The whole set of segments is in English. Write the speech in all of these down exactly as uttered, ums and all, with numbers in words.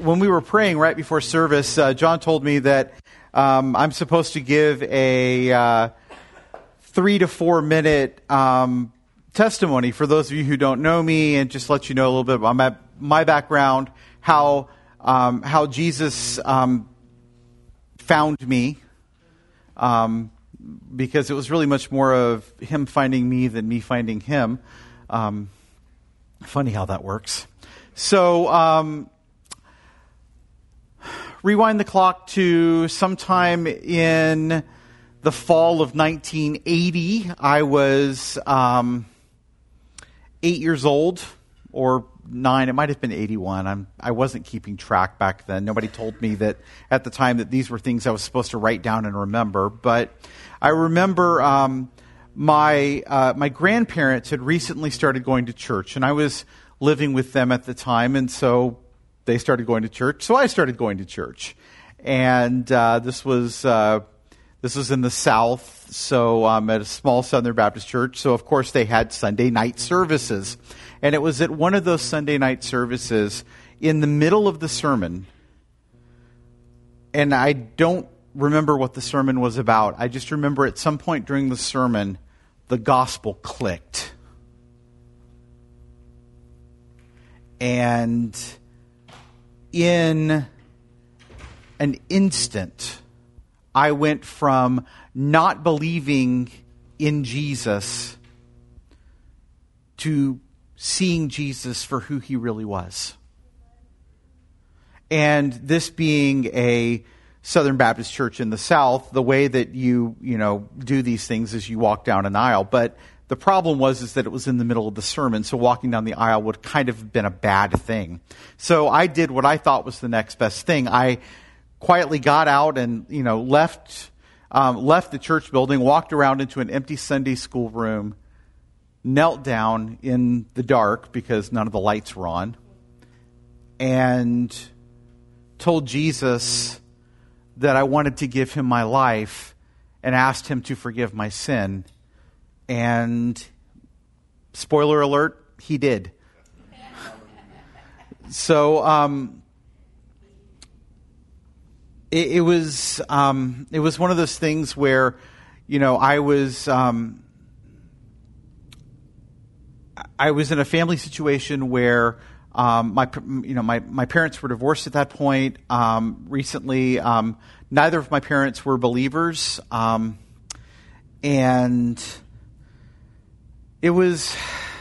when we were praying right before service, uh, John told me that um, I'm supposed to give a uh, three to four minute um, testimony for those of you who don't know me, and just let you know a little bit about my, my background, how um, how Jesus um, found me, um, because it was really much more of him finding me than me finding him. Um, funny how that works. So, um, rewind the clock to sometime in the fall of nineteen eighty. I was um, eight years old, or nine. It might have been eighty-one. I'm, I wasn't keeping track back then. Nobody told me that at the time that these were things I was supposed to write down and remember. But I remember um, my uh, my grandparents had recently started going to church, and I was living with them at the time, and so they started going to church, so I started going to church. And uh, this was uh, this was in the South, so um, at a small Southern Baptist church. So, of course, they had Sunday night services. And it was at one of those Sunday night services, in the middle of the sermon, and I don't remember what the sermon was about. I just remember at some point during the sermon, the gospel clicked. And in an instant, I went from not believing in Jesus to seeing Jesus for who he really was. And this being a Southern Baptist church in the South, the way that you, you know, do these things is you walk down an aisle. But the problem was is that it was in the middle of the sermon, so walking down the aisle would kind of have been a bad thing. So I did what I thought was the next best thing. I quietly got out and, you know, left um, left the church building, walked around into an empty Sunday school room, knelt down in the dark because none of the lights were on, and told Jesus that I wanted to give him my life and asked him to forgive my sin. And spoiler alert, he did. So um, it, it was um, it was one of those things where, you know, I was um, I was in a family situation where um, my you know my, my parents were divorced at that point. Um, recently, um, neither of my parents were believers, um, and it was,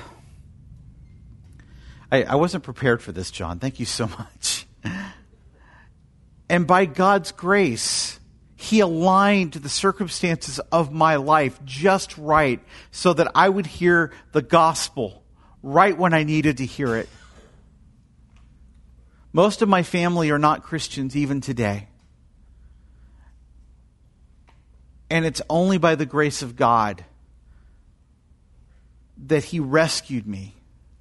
I, I wasn't prepared for this, John. Thank you so much. And by God's grace, he aligned the circumstances of my life just right so that I would hear the gospel right when I needed to hear it. Most of my family are not Christians even today. And it's only by the grace of God that he rescued me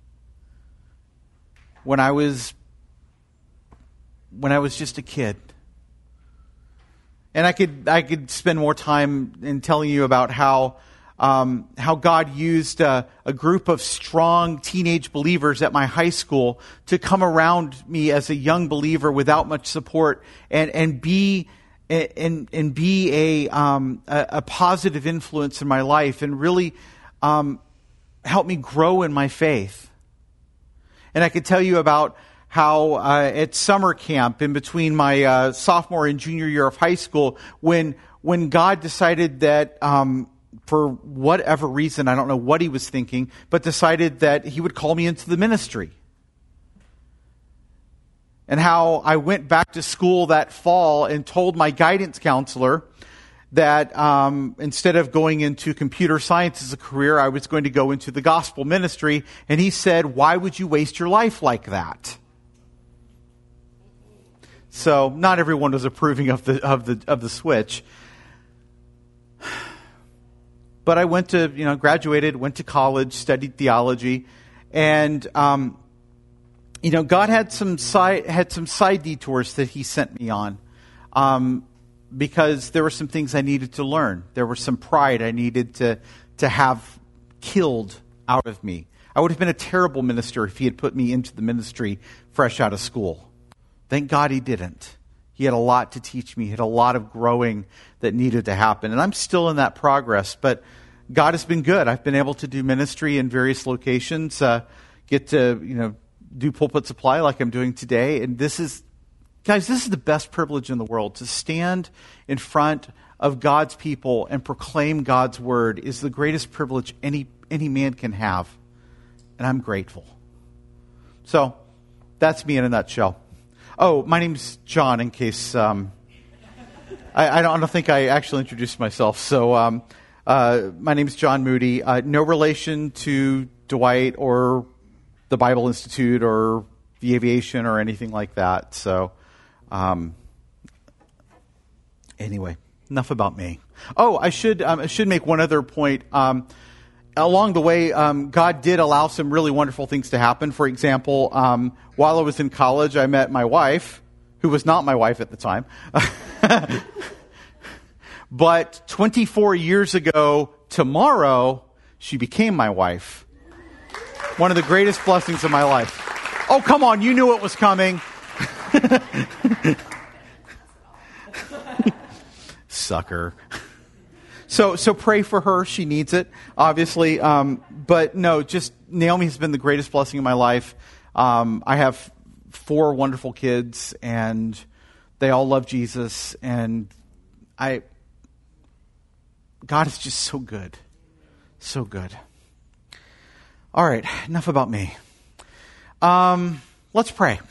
when I was when I was just a kid. And I could I could spend more time in telling you about how um, how God used a, a group of strong teenage believers at my high school to come around me as a young believer without much support and and be and and be a um, a, a positive influence in my life and really um, help me grow in my faith. And I could tell you about how uh, at summer camp in between my uh, sophomore and junior year of high school, when when God decided that um, for whatever reason, I don't know what he was thinking, but decided that he would call me into the ministry. And how I went back to school that fall and told my guidance counselor that um, instead of going into computer science as a career, I was going to go into the gospel ministry. And he said, "Why would you waste your life like that?" So not everyone was approving of the of the of the switch. But I went to, you know, graduated, went to college, studied theology, and um, you know, God had some side had some side detours that he sent me on. Um, Because there were some things I needed to learn. There was some pride I needed to to have killed out of me. I would have been a terrible minister if he had put me into the ministry fresh out of school. Thank God he didn't. He had a lot to teach me. He had a lot of growing that needed to happen. And I'm still in that progress, but God has been good. I've been able to do ministry in various locations, uh, get to, you know, do pulpit supply like I'm doing today. And this is, guys, this is the best privilege in the world. To stand in front of God's people and proclaim God's word is the greatest privilege any any man can have. And I'm grateful. So, that's me in a nutshell. Oh, my name's John, in case um, I, I, don't, I don't think I actually introduced myself. So, um, uh, my name's John Moody. Uh, no relation to Dwight or the Bible Institute or the aviation or anything like that. So, um, anyway, enough about me. Oh, I should um, I should make one other point. Um, along the way, um, God did allow some really wonderful things to happen. For example, um, while I was in college, I met my wife, who was not my wife at the time. But twenty-four years ago tomorrow, she became my wife. One of the greatest blessings of my life. Oh, come on, you knew it was coming. Sucker. So, so pray for her. She needs it, obviously. Um, but no, just Naomi has been the greatest blessing in my life. Um, I have four wonderful kids, and they all love Jesus. And I, God is just so good, so good. All right, enough about me. Um, let's pray.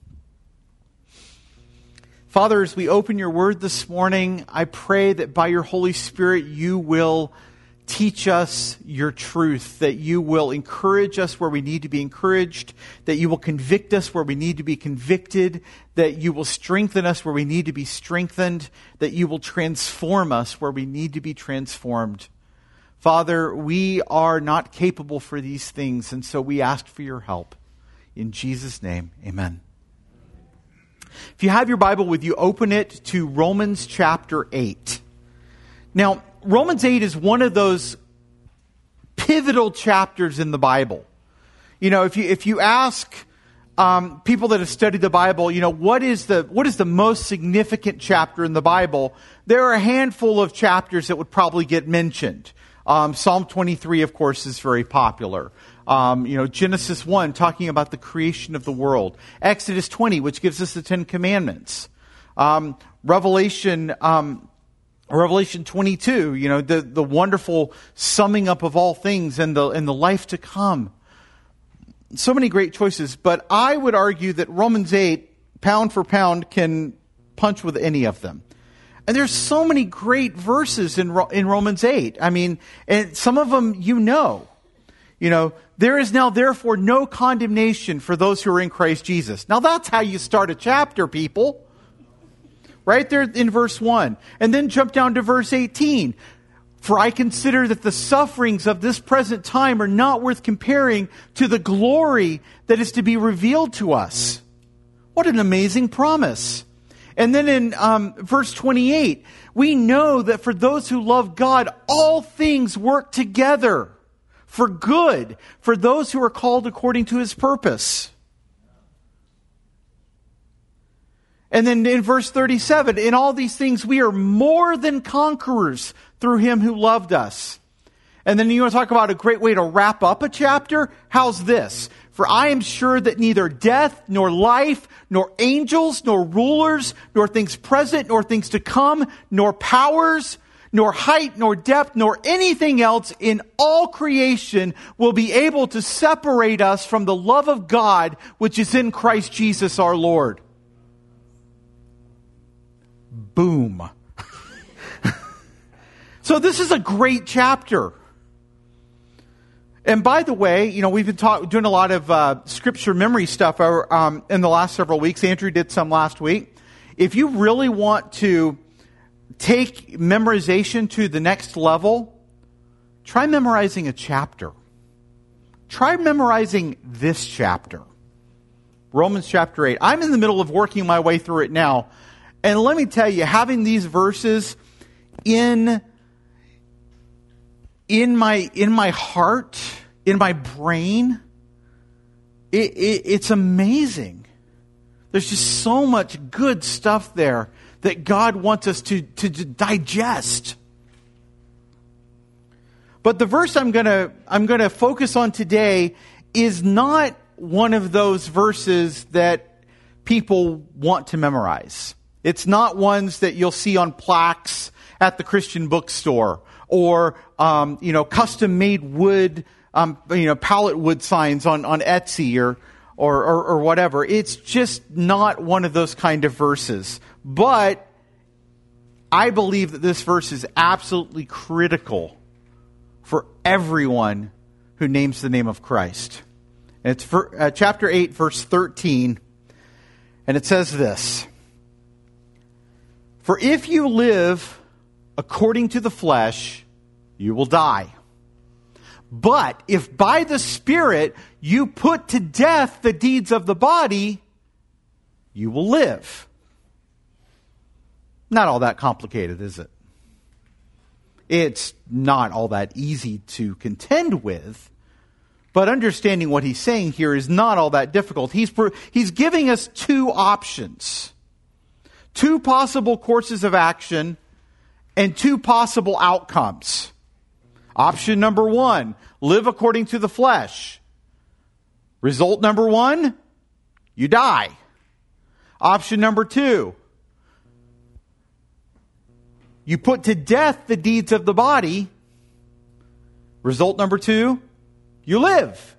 Father, as we open your word this morning, I pray that by your Holy Spirit you will teach us your truth, that you will encourage us where we need to be encouraged, that you will convict us where we need to be convicted, that you will strengthen us where we need to be strengthened, that you will transform us where we need to be transformed. Father, we are not capable for these things, and so we ask for your help. In Jesus' name, amen. If you have your Bible with you, open it to Romans chapter eight. Now, Romans eight is one of those pivotal chapters in the Bible. You know, if you if you ask um, people that have studied the Bible, you know, what is the what is the most significant chapter in the Bible? There are a handful of chapters that would probably get mentioned. Um, Psalm twenty-three, of course, is very popular. Um, you know, Genesis one, talking about the creation of the world. Exodus twenty, which gives us the Ten Commandments. Um, Revelation, um, Revelation twenty-two, you know, the, the wonderful summing up of all things and the, and the life to come. So many great choices, but I would argue that Romans eight, pound for pound, can punch with any of them. And there's so many great verses in in Romans eight. I mean, and some of them you know. You know, there is now therefore no condemnation for those who are in Christ Jesus. Now that's how you start a chapter, people. Right there in verse one. And then jump down to verse eighteen. For I consider that the sufferings of this present time are not worth comparing to the glory that is to be revealed to us. What an amazing promise. And then in um, verse twenty-eight, we know that for those who love God, all things work together for good, for those who are called according to his purpose. And then in verse thirty-seven, in all these things we are more than conquerors through him who loved us. And then you want to talk about a great way to wrap up a chapter? How's this? For I am sure that neither death, nor life, nor angels, nor rulers, nor things present, nor things to come, nor powers, nor height, nor depth, nor anything else in all creation will be able to separate us from the love of God, which is in Christ Jesus our Lord. Boom. So this is a great chapter. And by the way, you know, we've been talk, doing a lot of uh, scripture memory stuff um, in the last several weeks. Andrew did some last week. If you really want to take memorization to the next level, try memorizing a chapter. Try memorizing this chapter. Romans chapter eight. I'm in the middle of working my way through it now. And let me tell you, having these verses in in my in my heart, in my brain, it, it, it's amazing. There's just so much good stuff there that God wants us to, to, to digest. But the verse I'm going to I'm going to focus on today is not one of those verses that people want to memorize. It's not ones that you'll see on plaques at the Christian bookstore or um, you know custom-made wood um, you know pallet wood signs on on Etsy or. Or, or, or whatever. It's just not one of those kind of verses. But I believe that this verse is absolutely critical for everyone who names the name of Christ. And it's for, uh, chapter eight, verse thirteen. And it says this. For if you live according to the flesh, you will die. But if by the Spirit you put to death the deeds of the body, you will live. Not all that complicated, is it? It's not all that easy to contend with, but understanding what he's saying here is not all that difficult. He's, he's giving us two options, two possible courses of action, and two possible outcomes. Option number one, live according to the flesh. Result number one, you die. Option number two, you put to death the deeds of the body. Result number two, you live.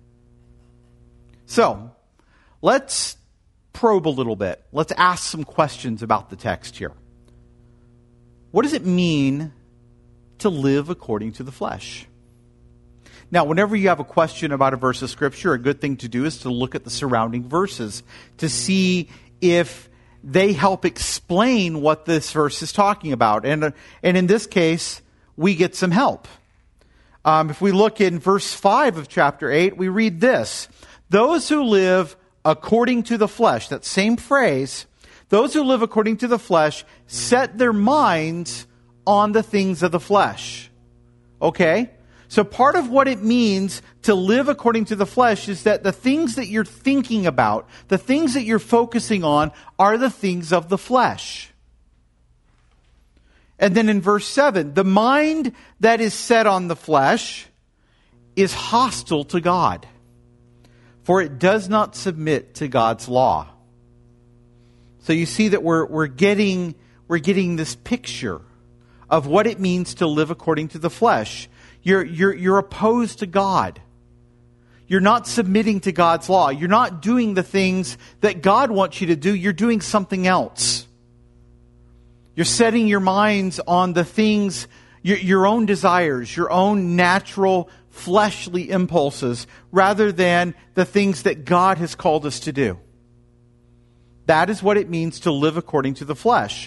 So, let's probe a little bit. Let's ask some questions about the text here. What does it mean to live according to the flesh? Now, whenever you have a question about a verse of Scripture, a good thing to do is to look at the surrounding verses to see if they help explain what this verse is talking about. And, uh, and in this case, we get some help. Um, if we look in verse five of chapter eight, we read this. Those who live according to the flesh, that same phrase, those who live according to the flesh set their minds on the things of the flesh. Okay? So part of what it means to live according to the flesh is that the things that you're thinking about, the things that you're focusing on, are the things of the flesh. And then in verse seven, the mind that is set on the flesh is hostile to God, for it does not submit to God's law. So you see that we're we're getting we're getting this picture of what it means to live according to the flesh. You're, you're, you're opposed to God. You're not submitting to God's law. You're not doing the things that God wants you to do. You're doing something else. You're setting your minds on the things, your, your own desires, your own natural fleshly impulses, rather than the things that God has called us to do. That is what it means to live according to the flesh.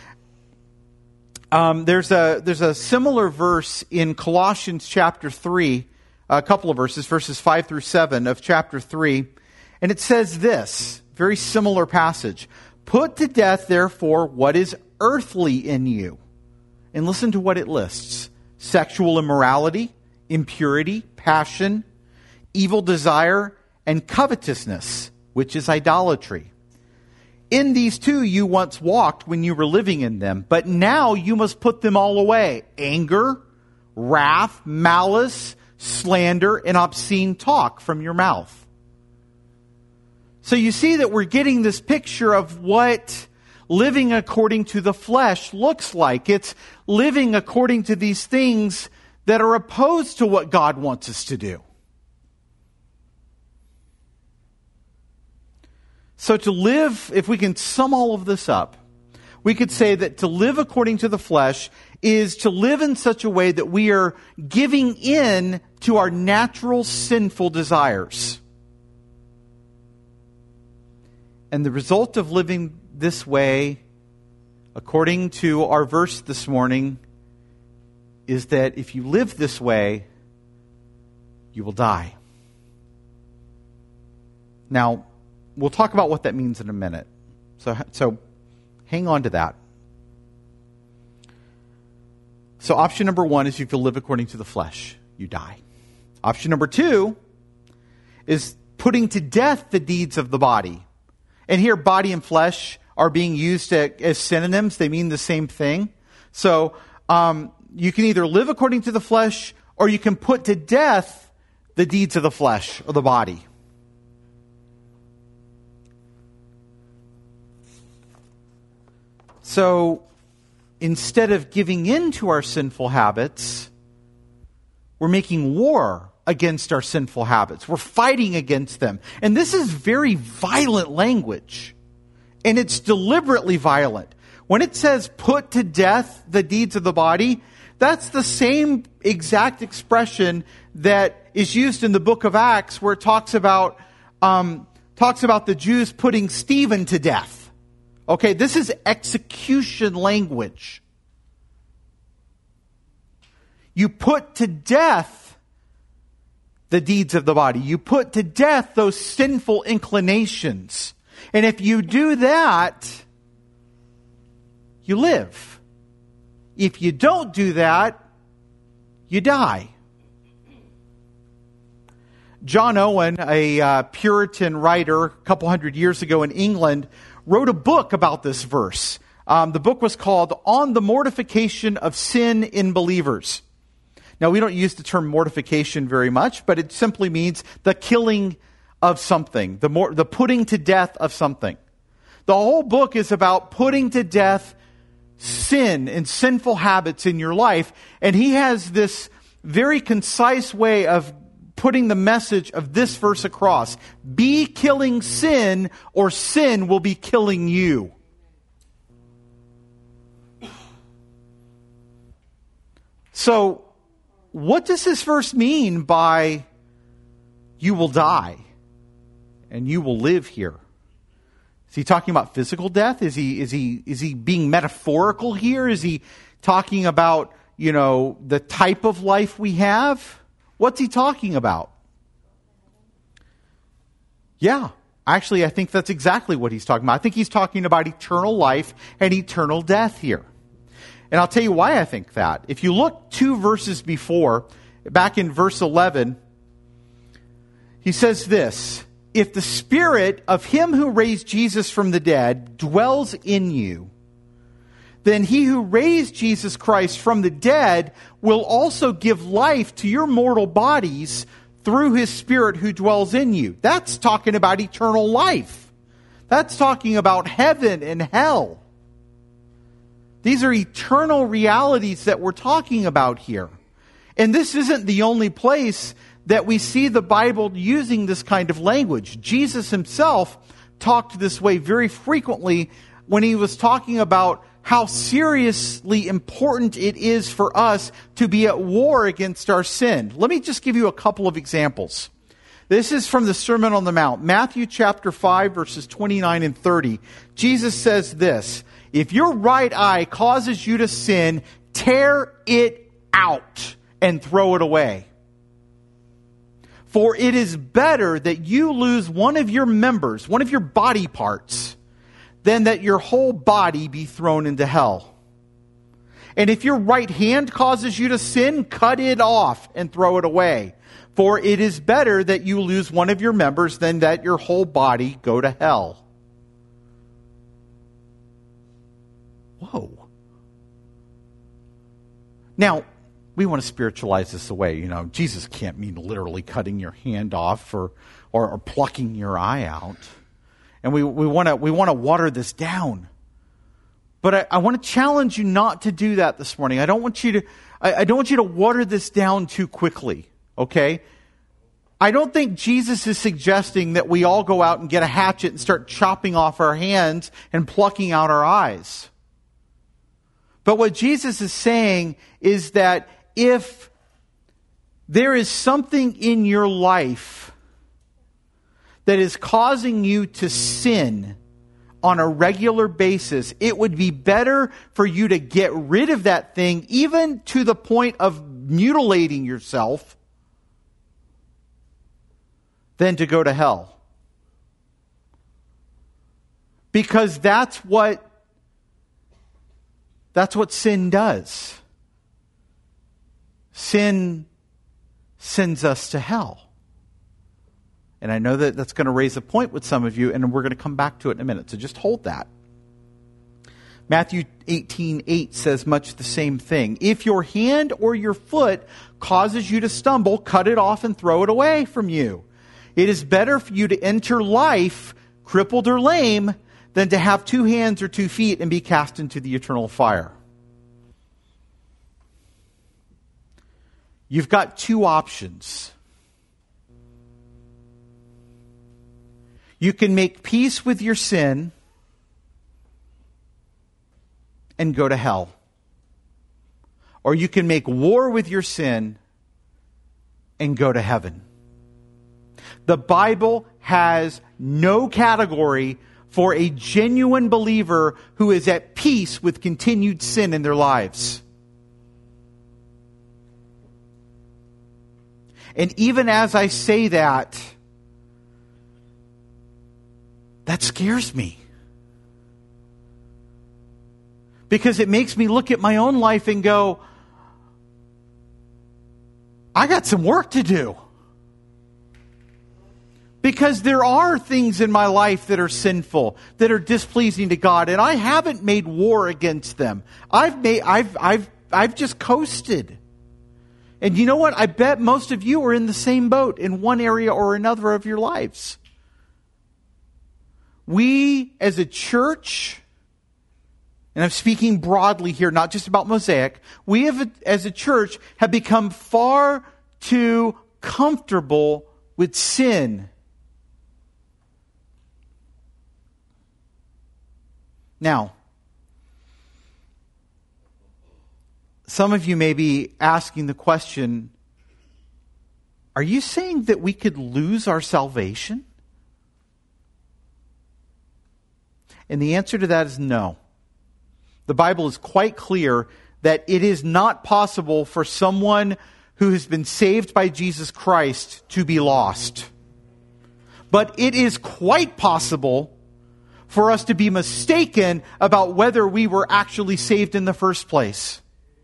Um, there's a there's a similar verse in Colossians chapter three, a couple of verses, verses five through seven of chapter three, and it says this, very similar passage. Put to death, therefore, what is earthly in you. And listen to what it lists. Sexual immorality, impurity, passion, evil desire, and covetousness, which is idolatry. In these two you once walked when you were living in them, but now you must put them all away. Anger, wrath, malice, slander, and obscene talk from your mouth. So you see that we're getting this picture of what living according to the flesh looks like. It's living according to these things that are opposed to what God wants us to do. So to live, if we can sum all of this up, we could say that to live according to the flesh is to live in such a way that we are giving in to our natural sinful desires. And the result of living this way, according to our verse this morning, is that if you live this way, you will die. Now, we'll talk about what that means in a minute. So, so hang on to that. So option number one is if you live according to the flesh, you die. Option number two is putting to death the deeds of the body. And here, body and flesh are being used as synonyms. They mean the same thing. So um, you can either live according to the flesh, or you can put to death the deeds of the flesh or the body. So instead of giving in to our sinful habits, we're making war against our sinful habits. We're fighting against them. And this is very violent language. And it's deliberately violent. When it says put to death the deeds of the body, that's the same exact expression that is used in the book of Acts, where it talks about um, talks about the Jews putting Stephen to death. Okay, this is execution language. You put to death the deeds of the body. You put to death those sinful inclinations. And if you do that, you live. If you don't do that, you die. John Owen, a uh, Puritan writer a couple hundred years ago in England, wrote a book about this verse. Um, the book was called On the Mortification of Sin in Believers. Now, we don't use the term mortification very much, but it simply means the killing of something, the more, the putting to death of something. The whole book is about putting to death sin and sinful habits in your life, and he has this very concise way of putting the message of this verse across. Be killing sin, or sin will be killing you. So, what does this verse mean by you will die and you will live here? Is he talking about physical death? Is he is he is he being metaphorical here? Is he talking about, you know, the type of life we have? What's he talking about? Yeah, actually, I think that's exactly what he's talking about. I think he's talking about eternal life and eternal death here. And I'll tell you why I think that. If you look two verses before, back in verse eleven, he says this: if the Spirit of him who raised Jesus from the dead dwells in you, then he who raised Jesus Christ from the dead will also give life to your mortal bodies through his Spirit who dwells in you. That's talking about eternal life. That's talking about heaven and hell. These are eternal realities that we're talking about here. And this isn't the only place that we see the Bible using this kind of language. Jesus himself talked this way very frequently when he was talking about how seriously important it is for us to be at war against our sin. Let me just give you a couple of examples. This is from the Sermon on the Mount, Matthew chapter five, verses twenty-nine and thirty. Jesus says this: if your right eye causes you to sin, tear it out and throw it away. For it is better that you lose one of your members, one of your body parts, than that your whole body be thrown into hell. And if your right hand causes you to sin, cut it off and throw it away. For it is better that you lose one of your members than that your whole body go to hell. Whoa. Now, we want to spiritualize this away. You know, Jesus can't mean literally cutting your hand off or, or, or plucking your eye out. And we, we want to we want to water this down. But I, I want to challenge you not to do that this morning. I don't want you to I, I don't want you to water this down too quickly. Okay? I don't think Jesus is suggesting that we all go out and get a hatchet and start chopping off our hands and plucking out our eyes. But what Jesus is saying is that if there is something in your life that is causing you to sin on a regular basis, it would be better for you to get rid of that thing, even to the point of mutilating yourself, than to go to hell. Because that's what that's what sin does. Sin sends us to hell. And I know that that's going to raise a point with some of you, and we're going to come back to it in a minute. So just hold that. Matthew eighteen eight says much the same thing. If your hand or your foot causes you to stumble, cut it off and throw it away from you. It is better for you to enter life crippled or lame than to have two hands or two feet and be cast into the eternal fire. You've got two options. You can make peace with your sin and go to hell. Or you can make war with your sin and go to heaven. The Bible has no category for a genuine believer who is at peace with continued sin in their lives. And even as I say that, that scares me. Because it makes me look at my own life and go, I got some work to do. Because there are things in my life that are sinful, that are displeasing to God, and I haven't made war against them. I've made, I've, I've, I've just coasted. And you know what? I bet most of you are in the same boat in one area or another of your lives. We, as a church, and I'm speaking broadly here, not just about Mosaic, we have, as a church, have become far too comfortable with sin. Now, some of you may be asking the question, are you saying that we could lose our salvation? And the answer to that is no. The Bible is quite clear that it is not possible for someone who has been saved by Jesus Christ to be lost. But it is quite possible for us to be mistaken about whether we were actually saved in the first place.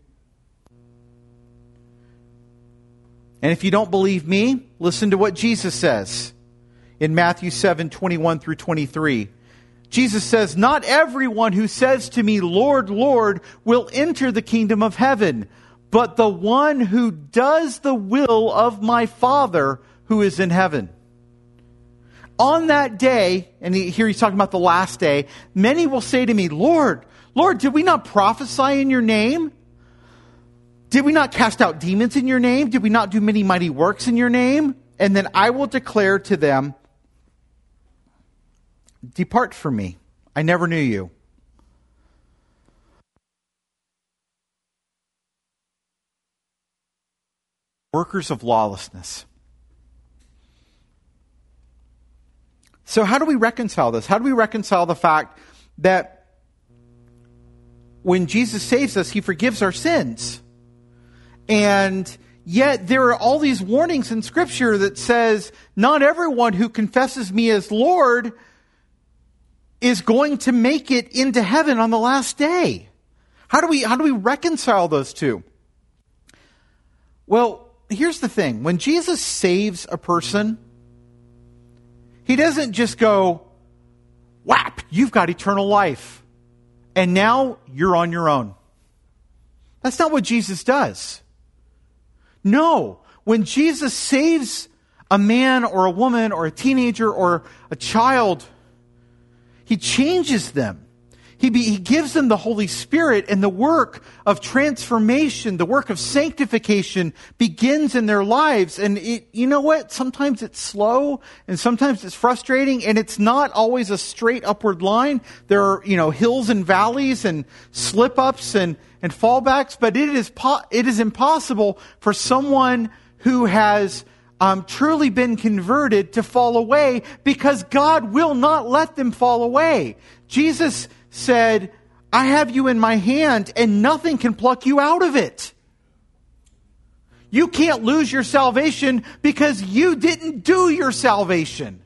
And if you don't believe me, listen to what Jesus says in Matthew seven twenty-one through twenty-three. Jesus says, "Not everyone who says to me, 'Lord, Lord,' will enter the kingdom of heaven, but the one who does the will of my Father who is in heaven. On that day," and here he's talking about the last day, "many will say to me, 'Lord, Lord, did we not prophesy in your name? Did we not cast out demons in your name? Did we not do many mighty works in your name?' And then I will declare to them, 'Depart from me, I never knew you.' Workers of lawlessness." So how do we reconcile this? How do we reconcile the fact that when Jesus saves us, He forgives our sins? And yet there are all these warnings in Scripture that says, not everyone who confesses me as Lord is going to make it into heaven on the last day. How do we, how do we reconcile those two? Well, here's the thing. When Jesus saves a person, He doesn't just go, whap, you've got eternal life, and now you're on your own. That's not what Jesus does. No, when Jesus saves a man or a woman or a teenager or a child, He changes them. He, be, he gives them the Holy Spirit, and the work of transformation, the work of sanctification begins in their lives. And it, you know what? Sometimes it's slow and sometimes it's frustrating, and it's not always a straight upward line. There are, you know, hills and valleys and slip-ups and, and fallbacks, but it is, po- it is impossible for someone who has um, truly been converted to fall away, because God will not let them fall away. Jesus said, "I have you in my hand and nothing can pluck you out of it." You can't lose your salvation because you didn't do your salvation.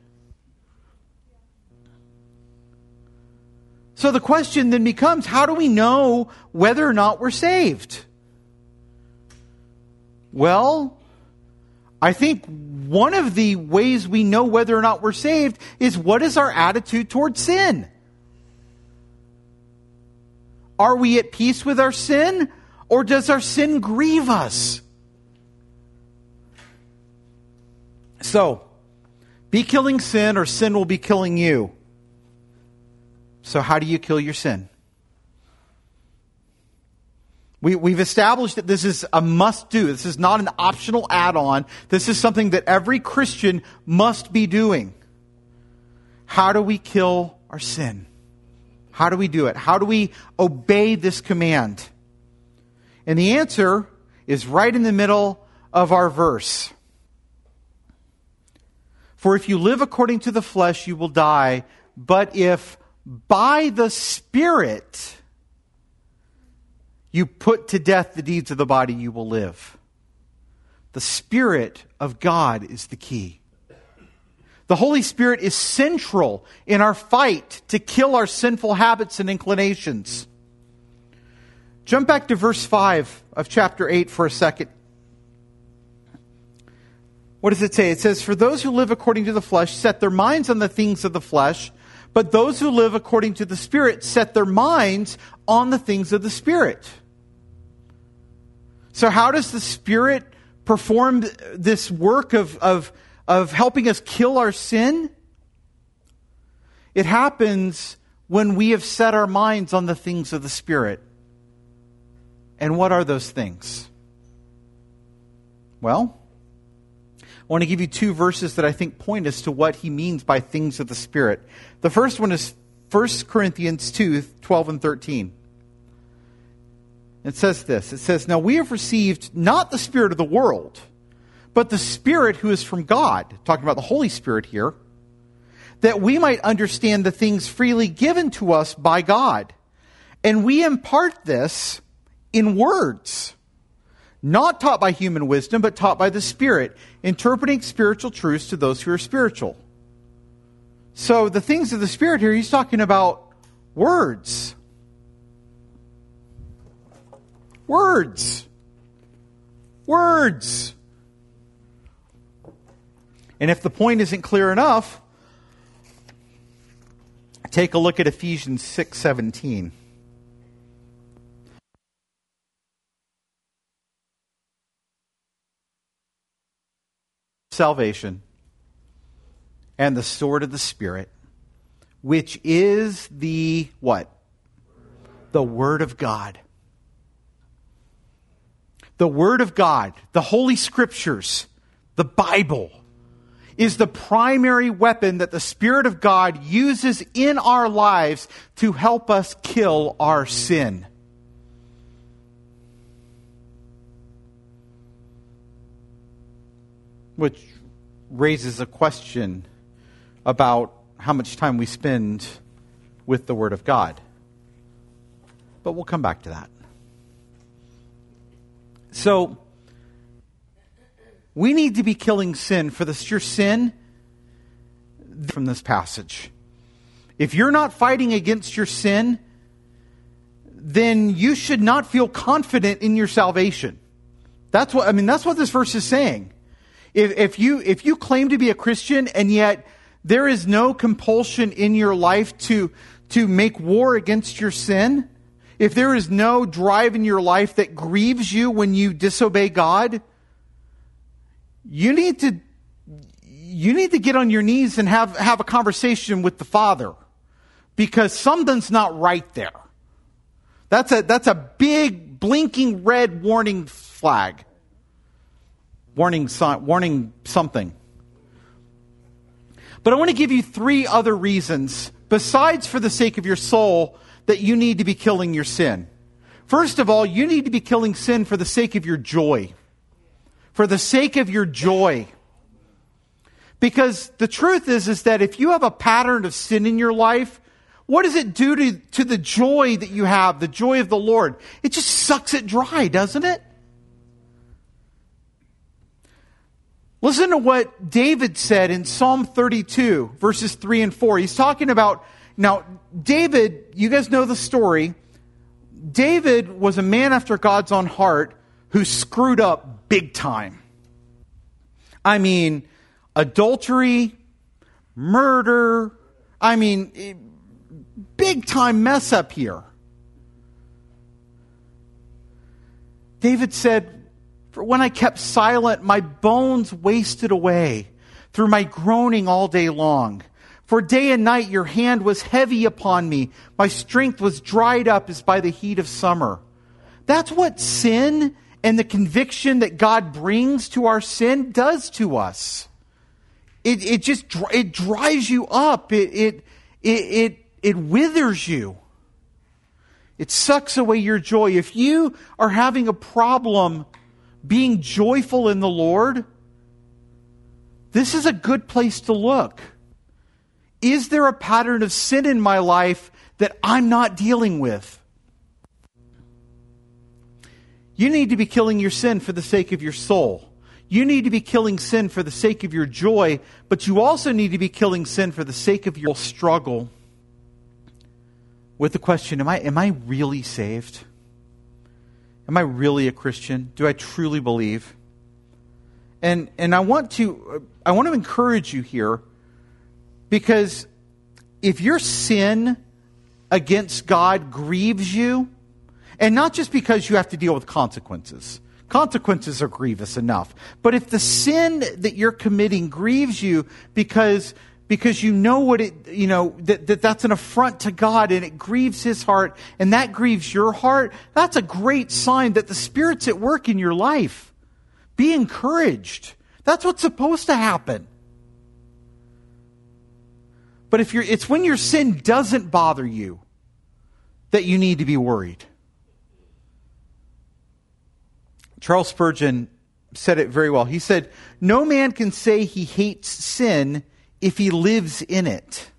So the question then becomes, how do we know whether or not we're saved? Well, I think one of the ways we know whether or not we're saved is what is our attitude towards sin? Are we at peace with our sin, or does our sin grieve us? So, be killing sin, or sin will be killing you. So how do you kill your sin? We, we've established that this is a must-do. This is not an optional add-on. This is something that every Christian must be doing. How do we kill our sin? How do we do it? How do we obey this command? And the answer is right in the middle of our verse. For if you live according to the flesh, you will die. But if by the Spirit you put to death the deeds of the body, you will live. The Spirit of God is the key. The Holy Spirit is central in our fight to kill our sinful habits and inclinations. Jump back to verse five of chapter eight for a second. What does it say? It says, for those who live according to the flesh set their minds on the things of the flesh, but those who live according to the Spirit set their minds on the things of the Spirit. So how does the Spirit perform this work of, of, of helping us kill our sin? It happens when we have set our minds on the things of the Spirit. And what are those things? Well, I want to give you two verses that I think point us to what he means by things of the Spirit. The first one is First Corinthians two, twelve and thirteen. It says this. It says, now we have received not the spirit of the world, but the Spirit who is from God, talking about the Holy Spirit here, that we might understand the things freely given to us by God. And we impart this in words, not taught by human wisdom, but taught by the Spirit, interpreting spiritual truths to those who are spiritual. So the things of the Spirit here, he's talking about words. Words. Words. And if the point isn't clear enough, take a look at Ephesians six seventeen. Salvation and the sword of the Spirit, which is the what? The Word of God. The Word of God, the Holy Scriptures, the Bible, is the primary weapon that the Spirit of God uses in our lives to help us kill our sin. Which raises a question about how much time we spend with the Word of God. But we'll come back to that. So, we need to be killing sin for the your sin from this passage. If you're not fighting against your sin, then you should not feel confident in your salvation. That's what I mean. That's what this verse is saying. If, if you if you claim to be a Christian and yet there is no compulsion in your life to to make war against your sin, if there is no drive in your life that grieves you when you disobey God, you need to you need to get on your knees and have, have a conversation with the Father, because something's not right there. That's a that's a big blinking red warning flag. Warning warning something. But I want to give you three other reasons, besides for the sake of your soul, that you need to be killing your sin. First of all, you need to be killing sin for the sake of your joy. For the sake of your joy. Because the truth is, is that if you have a pattern of sin in your life, what does it do to, to the joy that you have, the joy of the Lord? It just sucks it dry, doesn't it? Listen to what David said in Psalm thirty-two, verses three and four. He's talking about, now, David, you guys know the story. David was a man after God's own heart who screwed up big time. I mean, adultery, murder. I mean, big time mess up here. David said, "For when I kept silent, my bones wasted away through my groaning all day long. For day and night your hand was heavy upon me. My strength was dried up as by the heat of summer." That's what sin and the conviction that God brings to our sin does to us. It it just it dries you up. It it it it, it withers you. It sucks away your joy. If you are having a problem being joyful in the Lord, this is a good place to look. Is there a pattern of sin in my life that I'm not dealing with? You need to be killing your sin for the sake of your soul. You need to be killing sin for the sake of your joy, but you also need to be killing sin for the sake of your struggle with the question, am I, am I really saved? Am I really a Christian? Do I truly believe? And and I want to I want to encourage you here, because if your sin against God grieves you, and not just because you have to deal with consequences. Consequences are grievous enough. But if the sin that you're committing grieves you because because you know what it, you know, that, that that's an affront to God and it grieves His heart and that grieves your heart, that's a great sign that the Spirit's at work in your life. Be encouraged. That's what's supposed to happen. But if you're, it's when your sin doesn't bother you that you need to be worried. Charles Spurgeon said it very well. He said, "No man can say he hates sin if he lives in it."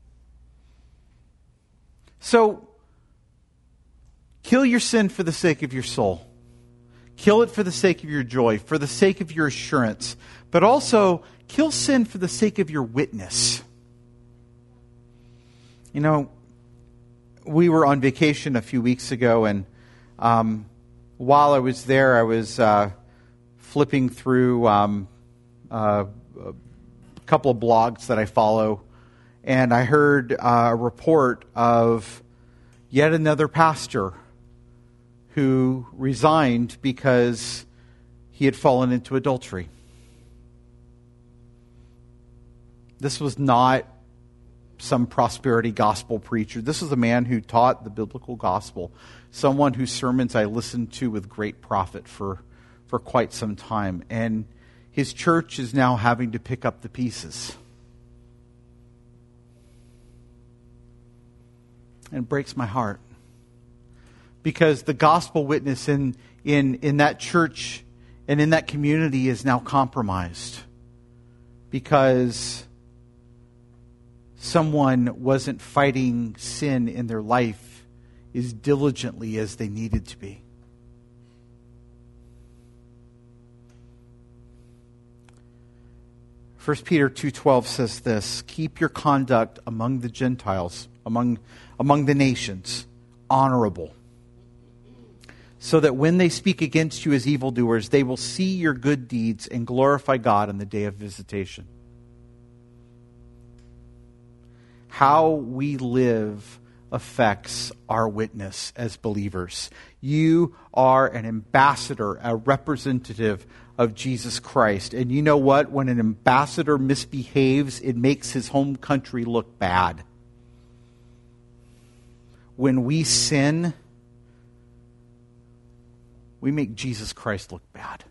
So, kill your sin for the sake of your soul. Kill it for the sake of your joy, for the sake of your assurance. But also, kill sin for the sake of your witness. You know, we were on vacation a few weeks ago, and um, while I was there, I was uh, flipping through um, uh, a couple of blogs that I follow, and I heard uh, a report of yet another pastor who resigned because he had fallen into adultery. This was not some prosperity gospel preacher. This was a man who taught the biblical gospel, someone whose sermons I listened to with great profit for, for quite some time. And his church is now having to pick up the pieces. And it breaks my heart. Because the gospel witness in, in, in that church and in that community is now compromised. Because someone wasn't fighting sin in their life as diligently as they needed to be. First Peter two twelve says this, "Keep your conduct among the Gentiles, among, among the nations, honorable, so that when they speak against you as evildoers, they will see your good deeds and glorify God in the day of visitation." How we live affects our witness as believers. You are an ambassador, a representative of Jesus Christ. And you know what? When an ambassador misbehaves, it makes his home country look bad. When we sin, we make Jesus Christ look bad.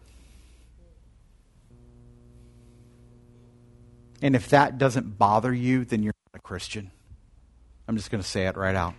And if that doesn't bother you, then you're not a Christian. I'm just going to say it right out.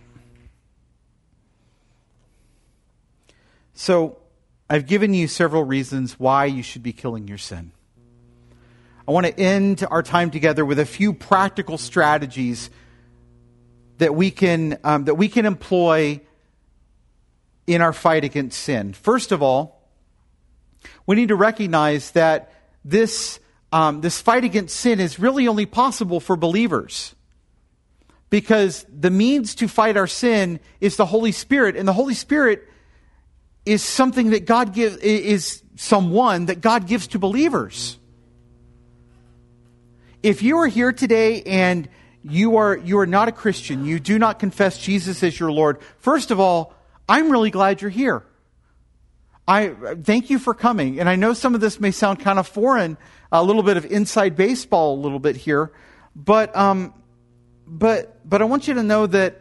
So, I've given you several reasons why you should be killing your sin. I want to end our time together with a few practical strategies that we can um, that we can employ in our fight against sin. First of all, we need to recognize that this um, this fight against sin is really only possible for believers, because the means to fight our sin is the Holy Spirit, and the Holy Spirit is something that God gives is someone that God gives to believers. if you are here today and you are you are not a Christian, you do not confess Jesus as your Lord, first of all, I'm really glad you're here. I thank you for coming. And I know some of this may sound kind of foreign, a little bit of inside baseball a little bit here, but um, but but I want you to know that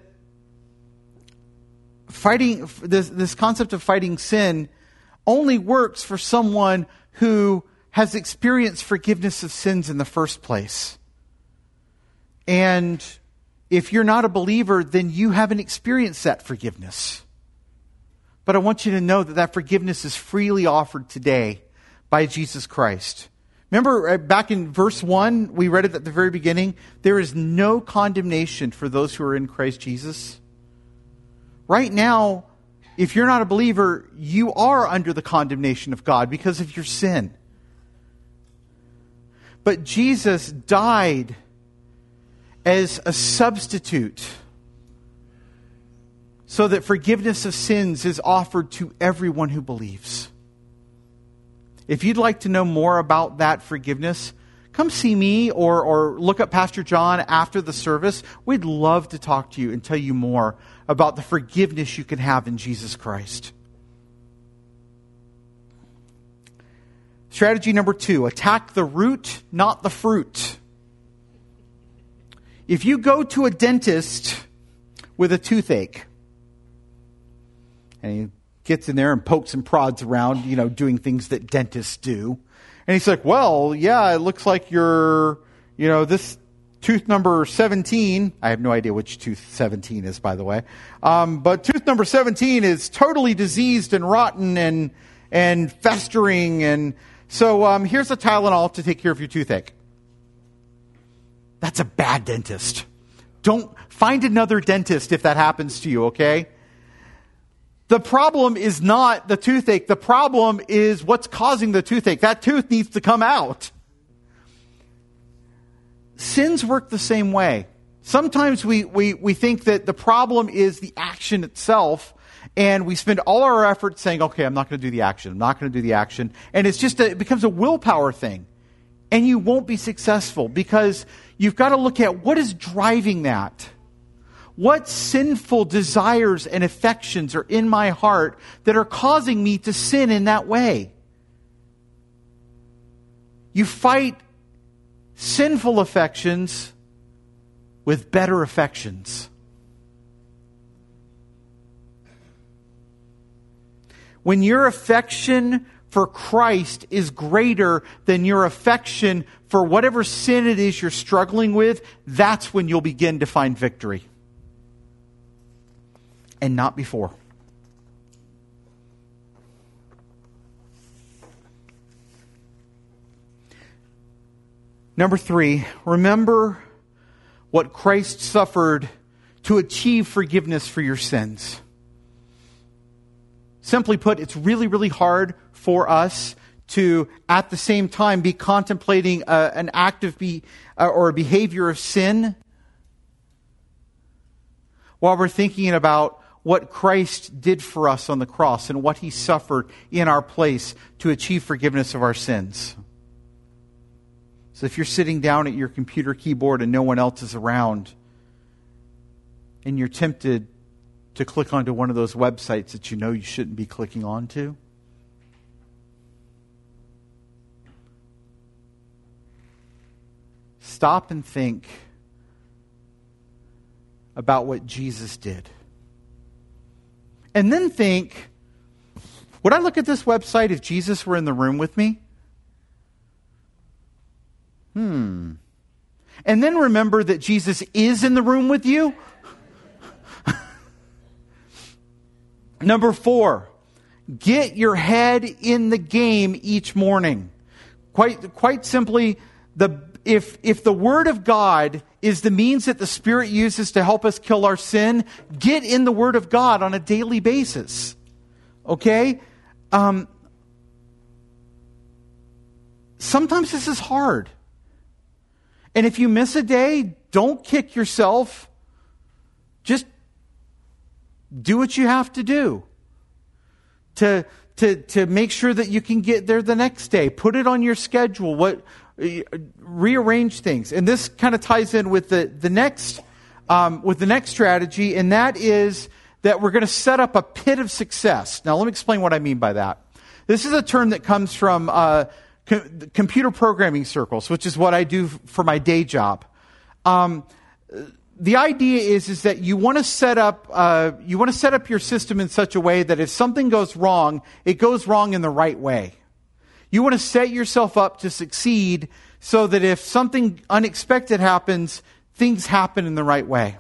fighting this this concept of fighting sin only works for someone who has experienced forgiveness of sins in the first place. And if you're not a believer, then you haven't experienced that forgiveness. But I want you to know that that forgiveness is freely offered today by Jesus Christ. Remember back in verse one, we read it at the very beginning, there is no condemnation for those who are in Christ Jesus. Right now, if you're not a believer, you are under the condemnation of God because of your sin. But Jesus died as a substitute so that forgiveness of sins is offered to everyone who believes. If you'd like to know more about that forgiveness, come see me or, or look up Pastor John after the service. We'd love to talk to you and tell you more about the forgiveness you can have in Jesus Christ. Strategy number two, attack the root, not the fruit. If you go to a dentist with a toothache, and he gets in there and pokes and prods around, you know, doing things that dentists do, and he's like, well, yeah, it looks like you're, you know, this tooth number seventeen, I have no idea which tooth seventeen is, by the way, um, but tooth number seventeen is totally diseased and rotten and and festering, and so um, here's a Tylenol to take care of your toothache. That's a bad dentist. Don't find another dentist if that happens to you, okay? The problem is not the toothache. The problem is what's causing the toothache. That tooth needs to come out. Sins work the same way. Sometimes we, we, we think that the problem is the action itself, and we spend all our effort saying, okay, I'm not going to do the action. I'm not going to do the action. And it's just a, it becomes a willpower thing. And you won't be successful because you've got to look at what is driving that. What sinful desires and affections are in my heart that are causing me to sin in that way? You fight sinful affections with better affections. When your affection for Christ is greater than your affection for whatever sin it is you're struggling with, that's when you'll begin to find victory. And not before. Number three, remember what Christ suffered to achieve forgiveness for your sins. Simply put, it's really, really hard for us to, at the same time, be contemplating uh, an act of be, uh, or a behavior of sin while we're thinking about what Christ did for us on the cross and what He suffered in our place to achieve forgiveness of our sins. So if you're sitting down at your computer keyboard and no one else is around, and you're tempted to click onto one of those websites that you know you shouldn't be clicking onto, stop and think about what Jesus did. And then think, would I look at this website if Jesus were in the room with me? Hmm. And then remember that Jesus is in the room with you. Number four, get your head in the game each morning. Quite, quite simply, the if if the Word of God is the means that the Spirit uses to help us kill our sin, get in the Word of God on a daily basis. Okay? Um, sometimes this is hard. And if you miss a day, don't kick yourself. Just do what you have to do to, to, to make sure that you can get there the next day. Put it on your schedule. What rearrange things. And this kind of ties in with the, the next um, with the next strategy, and that is that we're going to set up a pit of success. Now, let me explain what I mean by that. This is a term that comes from uh, co- computer programming circles, which is what I do for my day job. Um, the idea is is that you want to set up uh, you want to set up your system in such a way that if something goes wrong, it goes wrong in the right way. You want to set yourself up to succeed so that if something unexpected happens, things happen in the right way.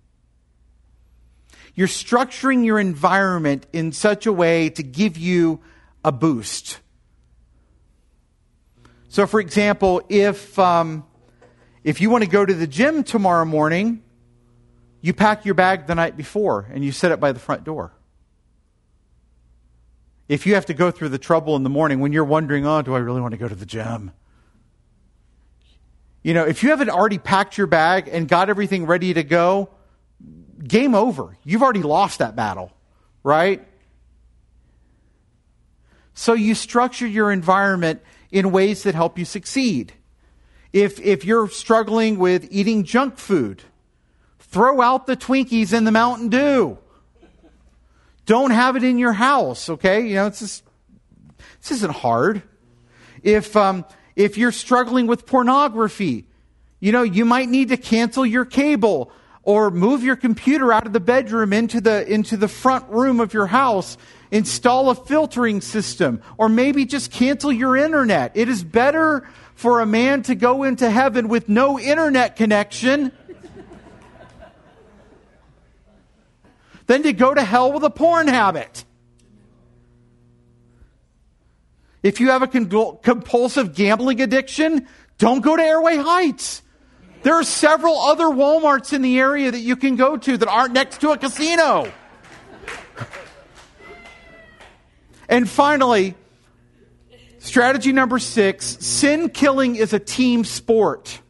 You're structuring your environment in such a way to give you a boost. So, for example, if um, if you want to go to the gym tomorrow morning, you pack your bag the night before and you set it by the front door. If you have to go through the trouble in the morning when you're wondering, oh, do I really want to go to the gym? You know, if you haven't already packed your bag and got everything ready to go, game over. You've already lost that battle, right? So you structure your environment in ways that help you succeed. If if you're struggling with eating junk food, throw out the Twinkies and the Mountain Dew. Don't have it in your house, okay? You know, it's just, this isn't hard. If um, if you're struggling with pornography, you know, you might need to cancel your cable or move your computer out of the bedroom into the into the front room of your house. Install a filtering system, or maybe just cancel your internet. It is better for a man to go into heaven with no internet connection than to go to hell with a porn habit. If you have a con- compulsive gambling addiction, don't go to Airway Heights. There are several other Walmarts in the area that you can go to that aren't next to a casino. And finally, strategy number six, sin killing is a team sport.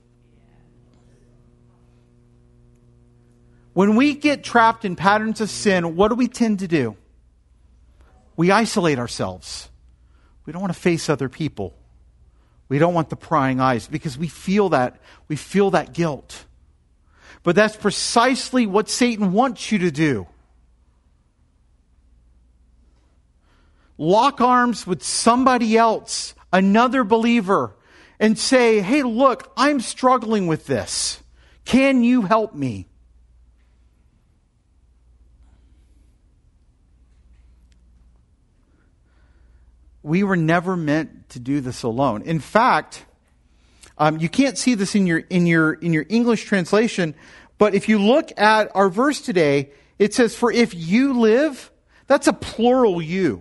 When we get trapped in patterns of sin, what do we tend to do? We isolate ourselves. We don't want to face other people. We don't want the prying eyes because we feel that, we feel that guilt. But that's precisely what Satan wants you to do. Lock arms with somebody else, another believer, and say, hey, look, I'm struggling with this. Can you help me? We were never meant to do this alone. In fact, um, you can't see this in your in your in your English translation, but if you look at our verse today, it says, "For if you live," that's a plural you.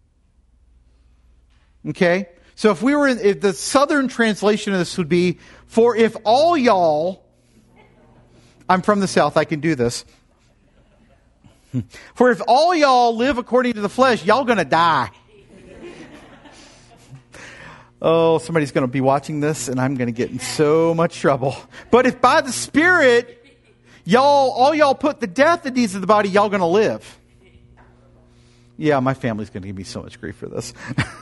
Okay, so if we were in if the Southern translation of this would be, "For if all y'all," I'm from the South, I can do this. "For if all y'all live according to the flesh, y'all gonna die." Oh, somebody's going to be watching this and I'm going to get in so much trouble. But if by the Spirit, y'all, all y'all put the death in these of the body, y'all going to live. Yeah, my family's going to give me so much grief for this.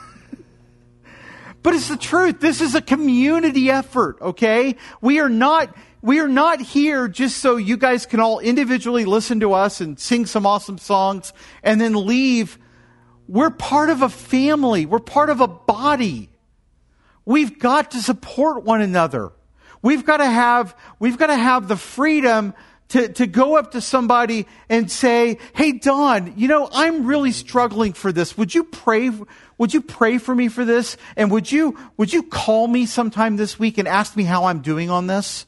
But it's the truth. This is a community effort, okay? We are not, we are not here just so you guys can all individually listen to us and sing some awesome songs and then leave. We're part of a family. We're part of a body. We've got to support one another. We've got to have, we've got to have the freedom to, to go up to somebody and say, hey, Don, you know, I'm really struggling for this. Would you pray, would you pray for me for this? And would you, would you call me sometime this week and ask me how I'm doing on this?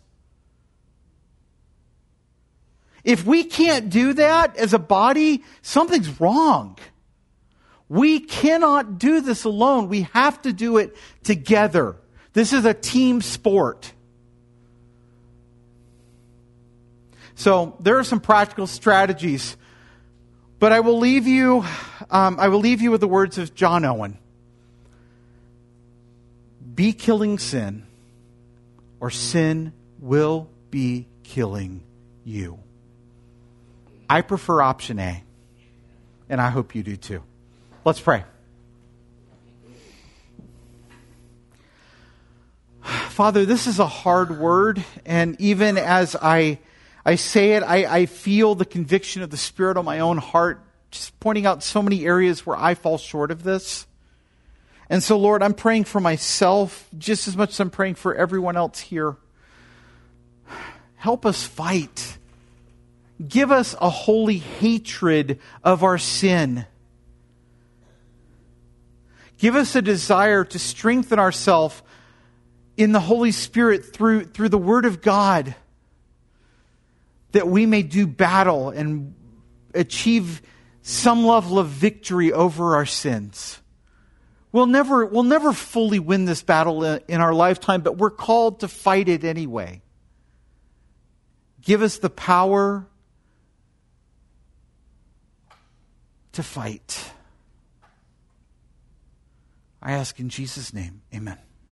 If we can't do that as a body, something's wrong. We cannot do this alone. We have to do it together. This is a team sport. So there are some practical strategies, but I will leave you. Um, I will leave you with the words of John Owen: "Be killing sin, or sin will be killing you." I prefer option A, and I hope you do too. Let's pray. Father, this is a hard word, and even as I I say it, I, I feel the conviction of the Spirit on my own heart, just pointing out so many areas where I fall short of this. And so, Lord, I'm praying for myself just as much as I'm praying for everyone else here. Help us fight. Give us a holy hatred of our sin. Give us a desire to strengthen ourselves in the Holy Spirit through, through the Word of God, that we may do battle and achieve some level of victory over our sins. We'll never, we'll never fully win this battle in our lifetime, but we're called to fight it anyway. Give us the power to fight. I ask in Jesus' name, amen.